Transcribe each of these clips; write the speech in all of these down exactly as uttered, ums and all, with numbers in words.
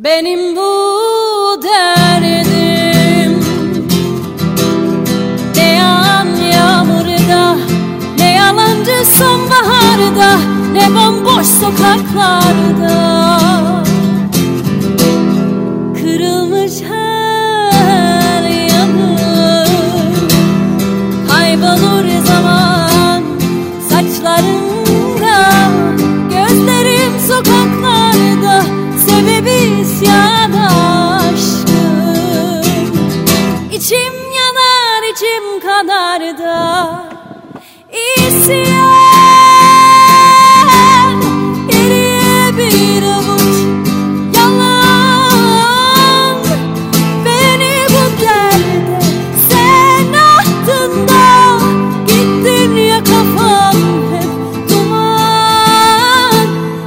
Benim bu derdim ne yağan yağmurda, ne yalancı sonbaharda, ne bomboş sokaklarda. Kırılmış her yanım, kaybolur zaman saçlarında, gözlerim sokaklarda, sebebi isyan aşkım. İçim yanar, içim kanar da isyan. Geriye bir avuç yalan, beni bu derde sen attın da gittin ya, kafam hep duman.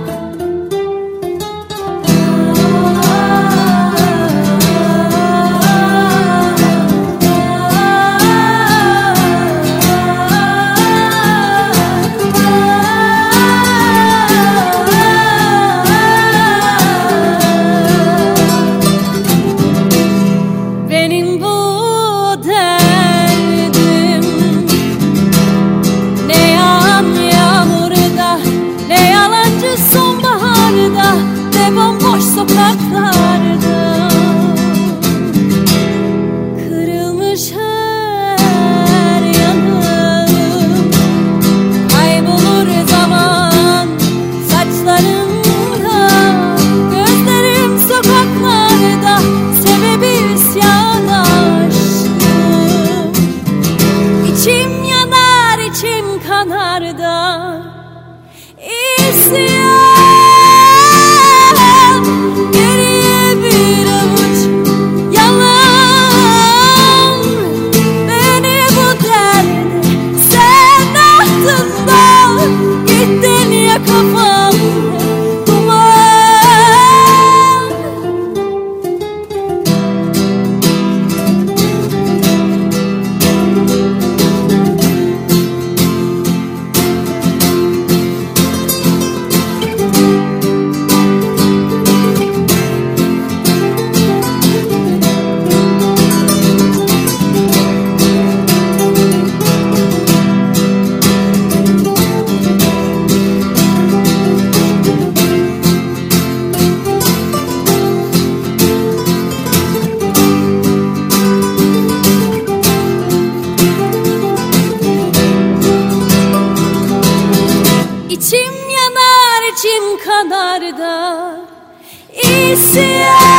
Benim bu derdim ne yağan yağmurda, ne yalancı sonbaharda, ne bomboş sokaklarda. Kırılmış her yanım, kaybolur zaman saçlarında, gözlerim sokaklarda, sebebi isyan aşkım. İçim yanar, içim kanar da isyan. Geriye bir avuç yalan, beni bu derde sen attın da gittin ya, kafam duman. İçim yanar, içim kanar da isyan.